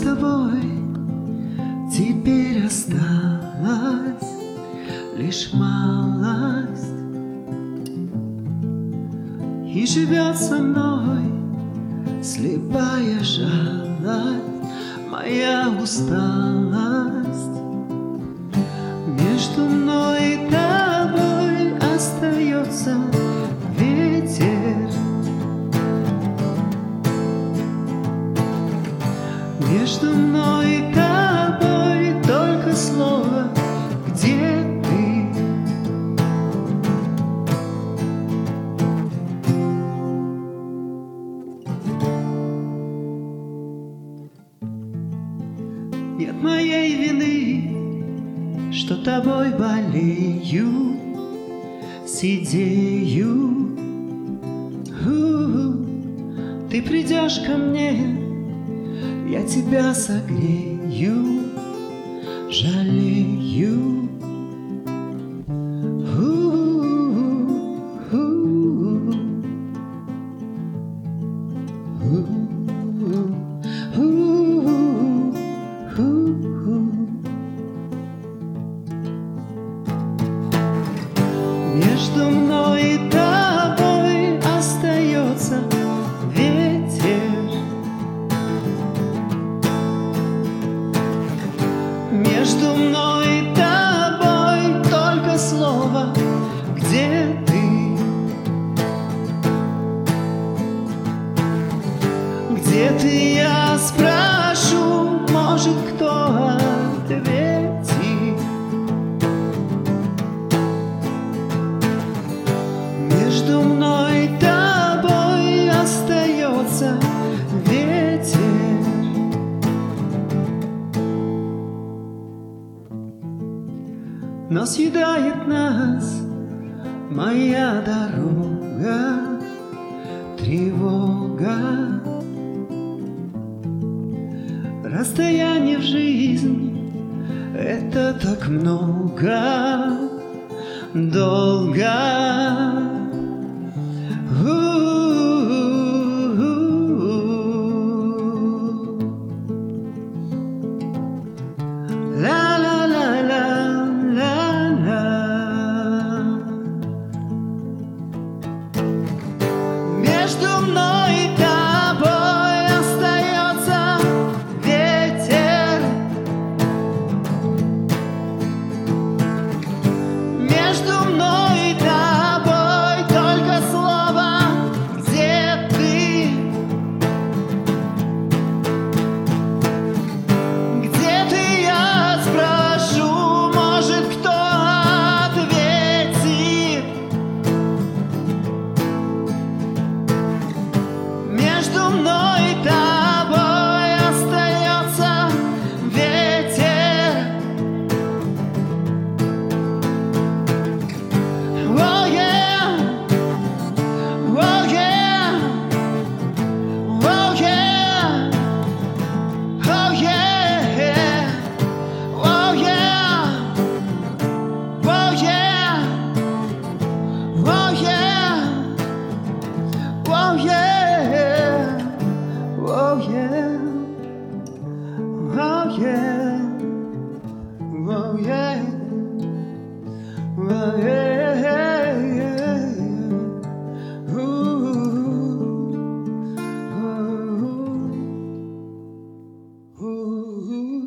тобой теперь осталась лишь малость, и живет со мной слепая жалость, моя усталость. Между мной и тобой остается ветер, между мной и тобой только слово «Где ты?». Нет моей вины, что тобой болею, сидею. Ты придешь ко мне, я тебя согрею, жалею. Между мной и тобой остается ветер, между мной и тобой только слово «Где ты?». Где ты, я спрошу, может, кто ответит. Между мной и тобой остается ветер, но съедает нас моя дорога, тревога. Расстояние в жизни — это так много, долго. Между мной и тобой остается ветер, между мной и тобой только слово «Где ты?». Где ты, я спрошу, может, кто ответит. Между мной и тобой остается ветер. Oh yeah, oh yeah, oh yeah, oh yeah, oh yeah, oh yeah, oh yeah, oh yeah. Oh yeah, oh yeah, oh yeah, oh yeah, ooh, ooh, ooh.